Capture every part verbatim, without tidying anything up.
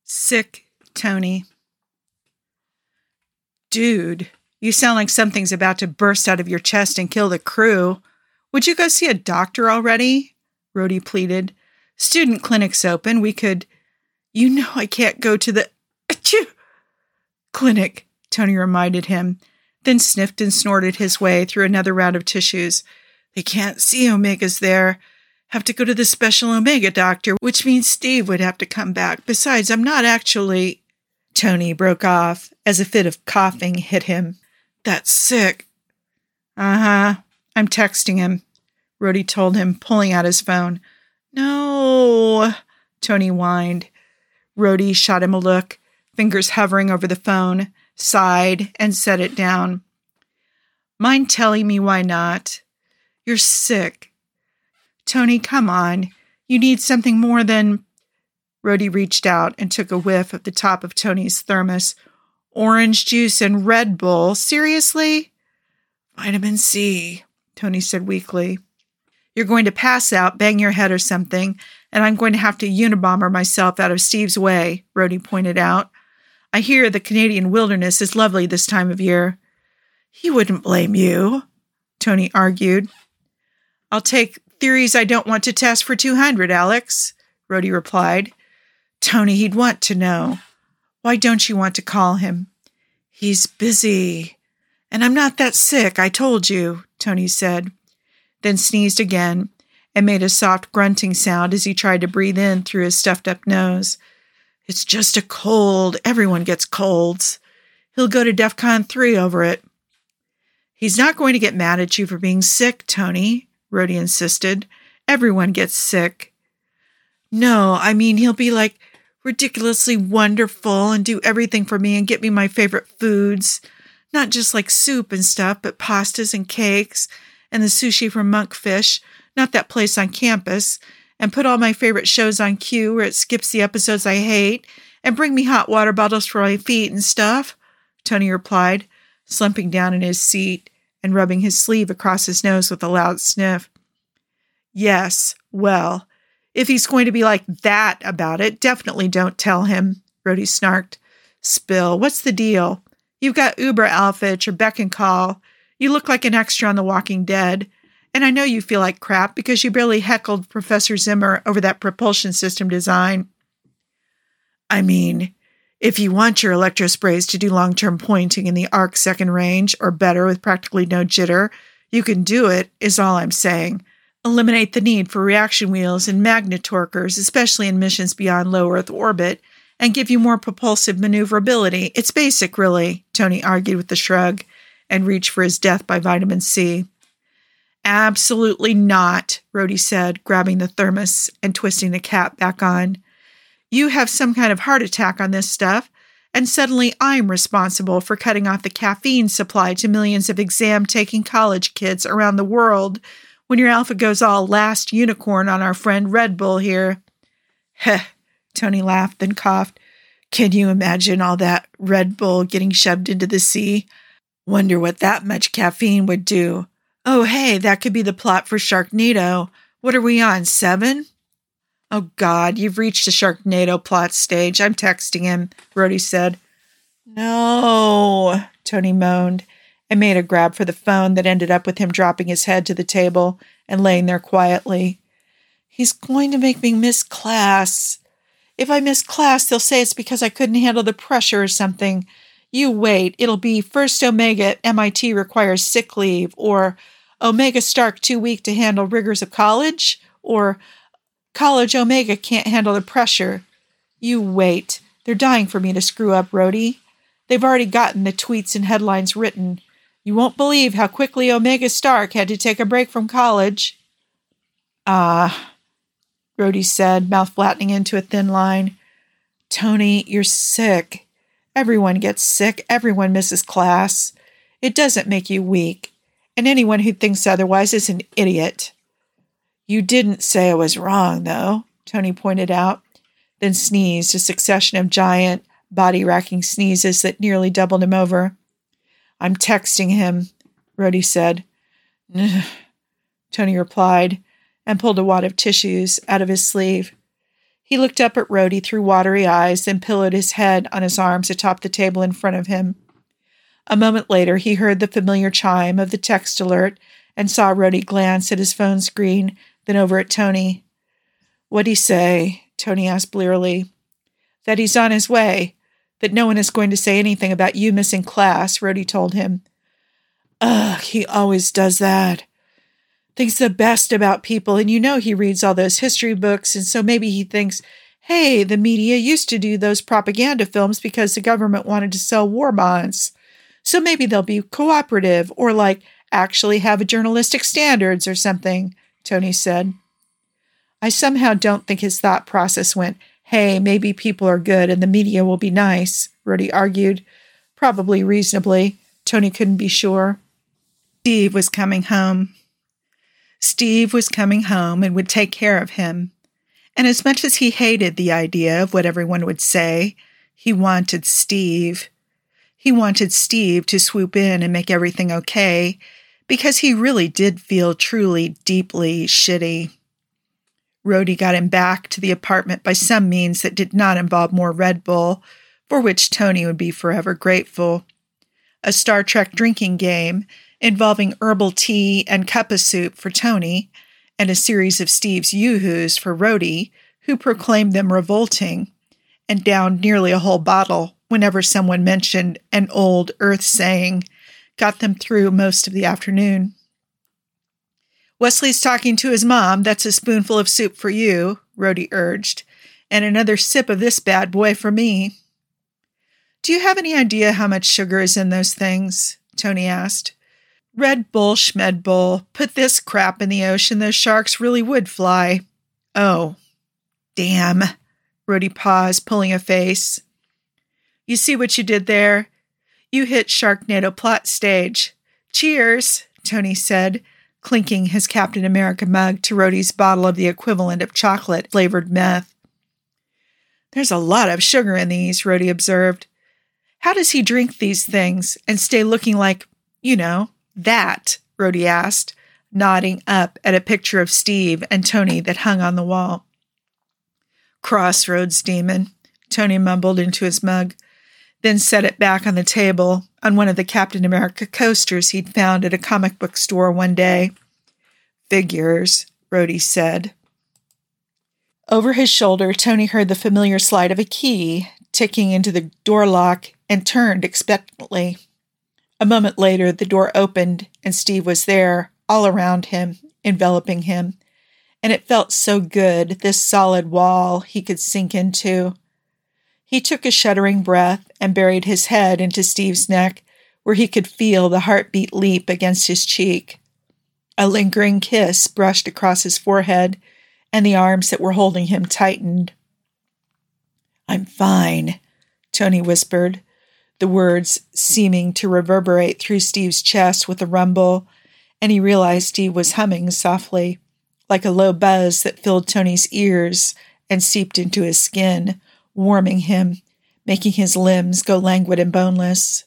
Sick, Tony. Dude, you sound like something's about to burst out of your chest and kill the crew. Would you go see a doctor already? Rhodey pleaded. Student clinic's open. We could... You know I can't go to the... Achoo! Clinic, Tony reminded him, then sniffed and snorted his way through another round of tissues. They can't see Omega's there. Have to go to the special Omega doctor, which means Steve would have to come back. Besides, I'm not actually... Tony broke off as a fit of coughing hit him. That's sick. Uh-huh. I'm texting him, Rhodey told him, pulling out his phone. No, Tony whined. Rhodey shot him a look, fingers hovering over the phone, sighed, and set it down. Mind telling me why not? You're sick. Tony, come on. You need something more than... Rhodey reached out and took a whiff of the top of Tony's thermos. Orange juice and Red Bull? Seriously? Vitamin C, Tony said weakly. You're going to pass out, bang your head or something, and I'm going to have to Unabomber myself out of Steve's way, Rhodey pointed out. I hear the Canadian wilderness is lovely this time of year. He wouldn't blame you, Tony argued. I'll take theories I don't want to test for two hundred, Alex, Rhodey replied. Tony, he'd want to know. Why don't you want to call him? He's busy. And I'm not that sick, I told you, Tony said, then sneezed again and made a soft grunting sound as he tried to breathe in through his stuffed-up nose. It's just a cold. Everyone gets colds. He'll go to DEFCON three over it. He's not going to get mad at you for being sick, Tony, Rhodey insisted. Everyone gets sick. No, I mean, he'll be like ridiculously wonderful and do everything for me and get me my favorite foods. Not just like soup and stuff, but pastas and cakes and the sushi from Monkfish, not that place on campus, and put all my favorite shows on cue where it skips the episodes I hate, and bring me hot water bottles for my feet and stuff, Tony replied, slumping down in his seat and rubbing his sleeve across his nose with a loud sniff. Yes, well, if he's going to be like that about it, definitely don't tell him, Rhodey snarked. Spill, what's the deal? You've got Uber outfits or beck and call. You look like an extra on The Walking Dead. And I know you feel like crap because you barely heckled Professor Zimmer over that propulsion system design. I mean, if you want your electrosprays to do long-term pointing in the arc second range or better with practically no jitter, you can do it, is all I'm saying. Eliminate the need for reaction wheels and magnetorquers, especially in missions beyond low Earth orbit, and give you more propulsive maneuverability. It's basic, really, Tony argued with a shrug, and reached for his death by vitamin C. Absolutely not, Rhodey said, grabbing the thermos and twisting the cap back on. You have some kind of heart attack on this stuff, and suddenly I'm responsible for cutting off the caffeine supply to millions of exam-taking college kids around the world when your alpha goes all last unicorn on our friend Red Bull here. Heh, Tony laughed, then coughed. Can you imagine all that Red Bull getting shoved into the sea? Wonder what that much caffeine would do. Oh, hey, that could be the plot for Sharknado. What are we on, seven? Oh, God, you've reached the Sharknado plot stage. I'm texting him, Rhodey said. No, Tony moaned, and made a grab for the phone that ended up with him dropping his head to the table and laying there quietly. He's going to make me miss class. If I miss class, they'll say it's because I couldn't handle the pressure or something. You wait. It'll be first Omega at M I T requires sick leave, or Omega Stark too weak to handle rigors of college, or College Omega can't handle the pressure. You wait. They're dying for me to screw up, Rhodey. They've already gotten the tweets and headlines written. You won't believe how quickly Omega Stark had to take a break from college. Ah, Rhodey said, mouth flattening into a thin line. Tony, you're sick. Everyone gets sick. Everyone misses class. It doesn't make you weak. And anyone who thinks otherwise is an idiot. You didn't say I was wrong, though, Tony pointed out, then sneezed, a succession of giant, body-racking sneezes that nearly doubled him over. I'm texting him, Rhodey said. Tony replied, and pulled a wad of tissues out of his sleeve. He looked up at Rhodey through watery eyes, then pillowed his head on his arms atop the table in front of him. A moment later, he heard the familiar chime of the text alert and saw Rhodey glance at his phone screen, then over at Tony. "What'd he say?" Tony asked blearily. "That he's on his way. That no one is going to say anything about you missing class," Rhodey told him. "Ugh, he always does that. Thinks the best about people, and you know he reads all those history books, and so maybe he thinks, hey, the media used to do those propaganda films because the government wanted to sell war bonds. So maybe they'll be cooperative or like actually have a journalistic standards or something," Tony said. "I somehow don't think his thought process went, hey, maybe people are good and the media will be nice," Rhodey argued. Probably reasonably. Tony couldn't be sure. Steve was coming home. Steve was coming home and would take care of him. And as much as he hated the idea of what everyone would say, he wanted Steve. He wanted Steve to swoop in and make everything okay, because he really did feel truly, deeply shitty. Rhodey got him back to the apartment by some means that did not involve more Red Bull, for which Tony would be forever grateful. A Star Trek drinking game involving herbal tea and cuppa soup for Tony, and a series of Steve's yoo-hoos for Rhodey, who proclaimed them revolting, and downed nearly a whole bottle whenever someone mentioned an old Earth saying, got them through most of the afternoon. "Wesley's talking to his mom. That's a spoonful of soup for you," Rhodey urged, "and another sip of this bad boy for me." "Do you have any idea how much sugar is in those things?" Tony asked. "Red Bull, Schmed Bull. Put this crap in the ocean, those sharks really would fly." "Oh, damn." Rhodey paused, pulling a face. "You see what you did there? You hit Sharknado plot stage. Cheers," Tony said, clinking his Captain America mug to Rhodey's bottle of the equivalent of chocolate-flavored meth. "There's a lot of sugar in these," Rhodey observed. "How does he drink these things and stay looking like, you know, that?" Rhodey asked, nodding up at a picture of Steve and Tony that hung on the wall. "Crossroads demon," Tony mumbled into his mug, then set it back on the table on one of the Captain America coasters he'd found at a comic book store one day. "Figures," Rhodey said. Over his shoulder, Tony heard the familiar slide of a key ticking into the door lock and turned expectantly. A moment later, the door opened and Steve was there, all around him, enveloping him. And it felt so good, this solid wall he could sink into. He took a shuddering breath and buried his head into Steve's neck, where he could feel the heartbeat leap against his cheek. A lingering kiss brushed across his forehead, and the arms that were holding him tightened. "I'm fine," Tony whispered, the words seeming to reverberate through Steve's chest with a rumble, and he realized Steve was humming softly, like a low buzz that filled Tony's ears and seeped into his skin, warming him, making his limbs go languid and boneless.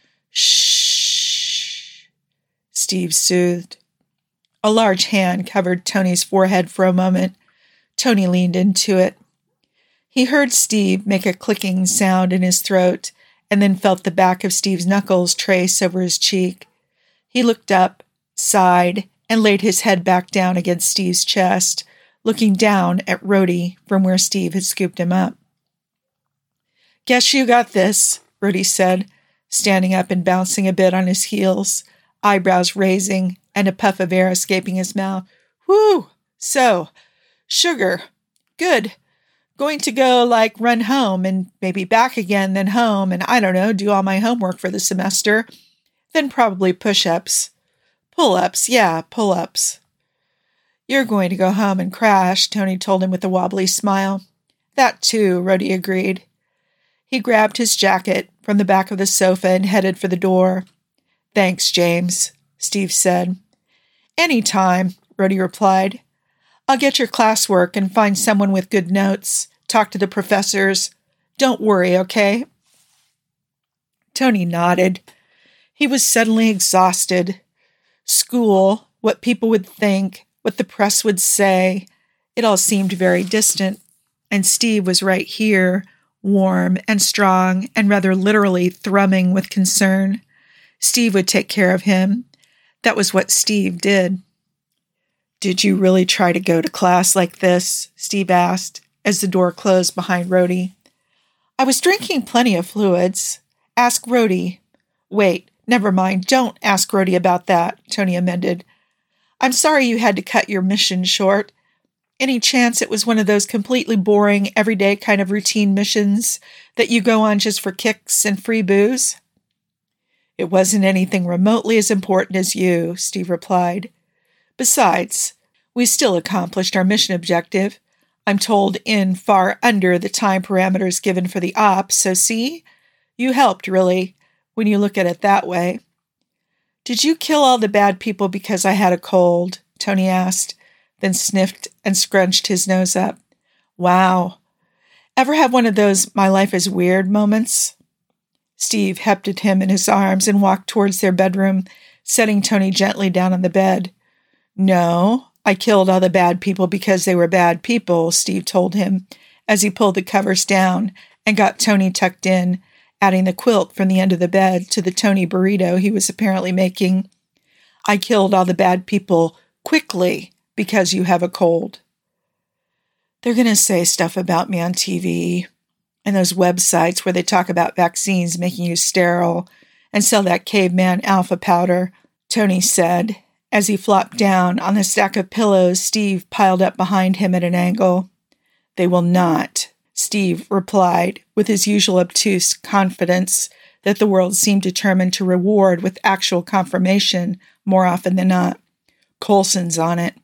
"Shh," Steve soothed. A large hand covered Tony's forehead for a moment. Tony leaned into it. He heard Steve make a clicking sound in his throat, and then felt the back of Steve's knuckles trace over his cheek. He looked up, sighed, and laid his head back down against Steve's chest, looking down at Rhodey from where Steve had scooped him up. "Guess you got this," Rhodey said, standing up and bouncing a bit on his heels, eyebrows raising and a puff of air escaping his mouth. "Whew! So, sugar. Good. Going to go, like, run home and maybe back again, then home, and I don't know, do all my homework for the semester. Then probably push-ups. Pull-ups, yeah, pull-ups." "You're going to go home and crash," Tony told him with a wobbly smile. "That too," Rhodey agreed. He grabbed his jacket from the back of the sofa and headed for the door. "Thanks, James," Steve said. "Any time," Rhodey replied. "I'll get your classwork and find someone with good notes. Talk to the professors. Don't worry, okay?" Tony nodded. He was suddenly exhausted. School, what people would think, what the press would say, it all seemed very distant. And Steve was right here, warm and strong and rather literally thrumming with concern. Steve would take care of him. That was what Steve did. "Did you really try to go to class like this?" Steve asked, as the door closed behind Rhodey. "I was drinking plenty of fluids. Ask Rhodey." "Wait, never mind. Don't ask Rhodey about that," Tony amended. "I'm sorry you had to cut your mission short. Any chance it was one of those completely boring, everyday kind of routine missions that you go on just for kicks and free booze?" "It wasn't anything remotely as important as you," Steve replied. "Besides, we still accomplished our mission objective. I'm told in far under the time parameters given for the ops, so see? You helped, really, when you look at it that way." "Did you kill all the bad people because I had a cold?" Tony asked, then sniffed and scrunched his nose up. "Wow. Ever have one of those my life is weird moments?" Steve hefted him in his arms and walked towards their bedroom, setting Tony gently down on the bed. "No, I killed all the bad people because they were bad people," Steve told him, as he pulled the covers down and got Tony tucked in, adding the quilt from the end of the bed to the Tony burrito he was apparently making. "I killed all the bad people quickly because you have a cold." "They're going to say stuff about me on T V and those websites where they talk about vaccines making you sterile and sell that caveman alpha powder," Tony said, as he flopped down on the stack of pillows Steve piled up behind him at an angle. "They will not," Steve replied, with his usual obtuse confidence that the world seemed determined to reward with actual confirmation more often than not. "Coulson's on it."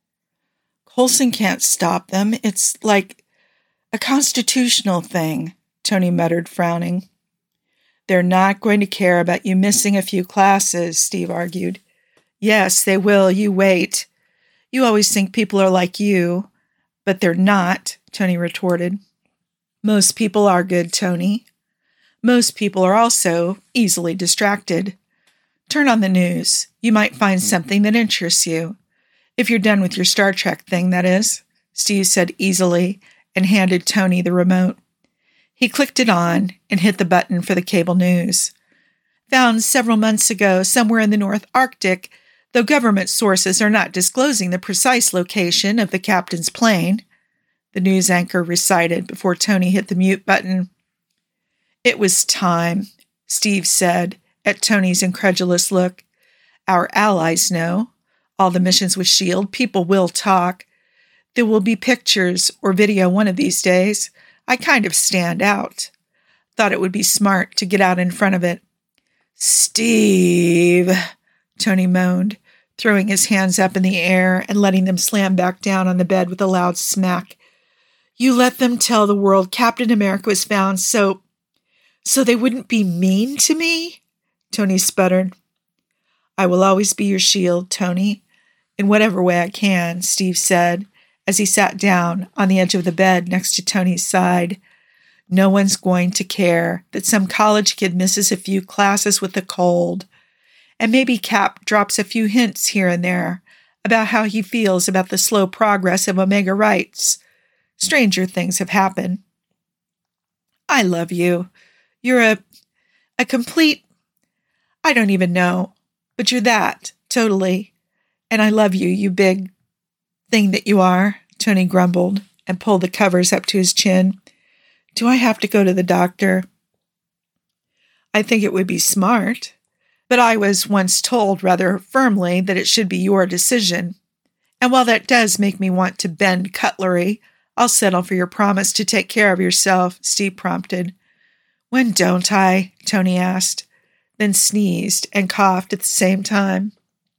"Coulson can't stop them. It's like a constitutional thing," Tony muttered, frowning. "They're not going to care about you missing a few classes," Steve argued. "Yes, they will. You wait. You always think people are like you, but they're not," Tony retorted. "Most people are good, Tony. Most people are also easily distracted. Turn on the news. You might find something that interests you. If you're done with your Star Trek thing, that is," Steve said easily and handed Tony the remote. He clicked it on and hit the button for the cable news. "Found several months ago somewhere in the North Arctic, though government sources are not disclosing the precise location of the captain's plane," the news anchor recited before Tony hit the mute button. "It was time," Steve said, at Tony's incredulous look. "Our allies know. All the missions with S H I E L D, people will talk. There will be pictures or video one of these days. I kind of stand out. Thought it would be smart to get out in front of it." "Steve," Tony moaned, throwing his hands up in the air and letting them slam back down on the bed with a loud smack. "You let them tell the world Captain America was found so... so they wouldn't be mean to me?" Tony sputtered. "I will always be your shield, Tony, in whatever way I can," Steve said, as he sat down on the edge of the bed next to Tony's side. "No one's going to care that some college kid misses a few classes with a cold, and maybe Cap drops a few hints here and there about how he feels about the slow progress of Omega rights. Stranger things have happened. I love you. You're a, a complete, I don't even know, but you're that, totally. And I love you, you big thing that you are," Tony grumbled and pulled the covers up to his chin. "Do I have to go to the doctor?" "I think it would be smart, but I was once told rather firmly that it should be your decision. And while that does make me want to bend cutlery, I'll settle for your promise to take care of yourself," Steve prompted. "When don't I?" Tony asked, then sneezed and coughed at the same time.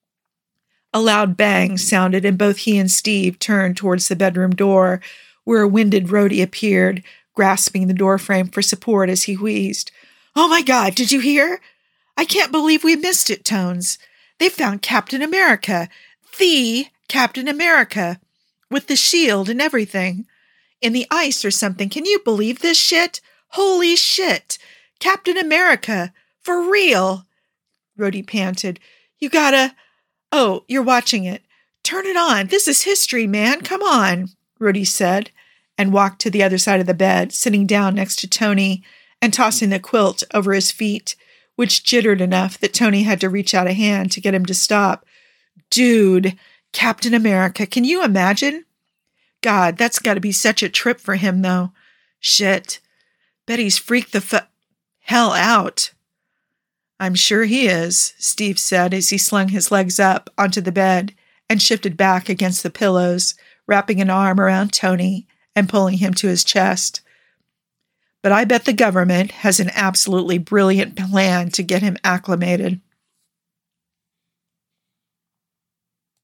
A loud bang sounded, and both he and Steve turned towards the bedroom door, where a winded Rhodey appeared, grasping the doorframe for support as he wheezed. "Oh my God, did you hear? I can't believe we missed it, Tones. They found Captain America, the Captain America, with the shield and everything. In the ice or something. Can you believe this shit? Holy shit! Captain America! For real!" Rhodey panted. "You gotta... Oh, you're watching it. Turn it on. This is history, man. Come on," Rhodey said, and walked to the other side of the bed, sitting down next to Tony and tossing the quilt over his feet, which jittered enough that Tony had to reach out a hand to get him to stop. Dude, Captain America, can you imagine? God, that's got to be such a trip for him, though. Shit. Bet he's freaked the fu- hell out. I'm sure he is, Steve said as he slung his legs up onto the bed and shifted back against the pillows, wrapping an arm around Tony and pulling him to his chest. But I bet the government has an absolutely brilliant plan to get him acclimated.